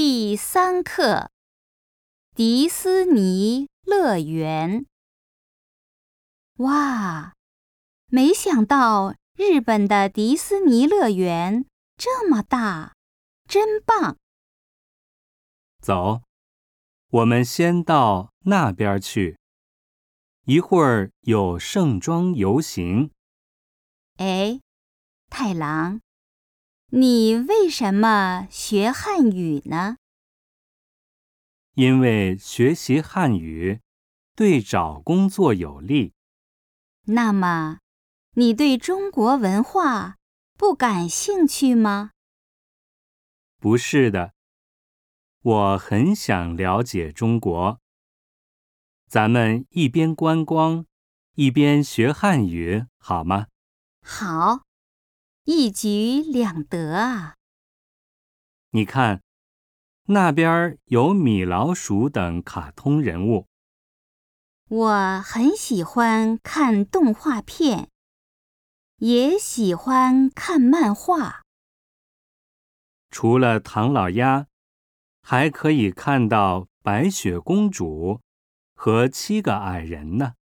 第3课迪斯尼乐园。哇，没想到日本的迪斯尼乐园这么大，真棒！ 走，我们先到那边去。一会儿有盛装游行。 哎，太郎，你为什么学汉语呢？ 因为学习汉语对找工作有利。 那么，你对中国文化不感兴趣吗？ 不是的，我很想了解中国。咱们一边观光，一边学汉语，好吗？ 好，一举两得啊！ 你看，那边有米老鼠等卡通人物。 我很喜欢看动画片，也喜欢看漫画。 除了唐老鸭，还可以看到白雪公主和7个矮人呢。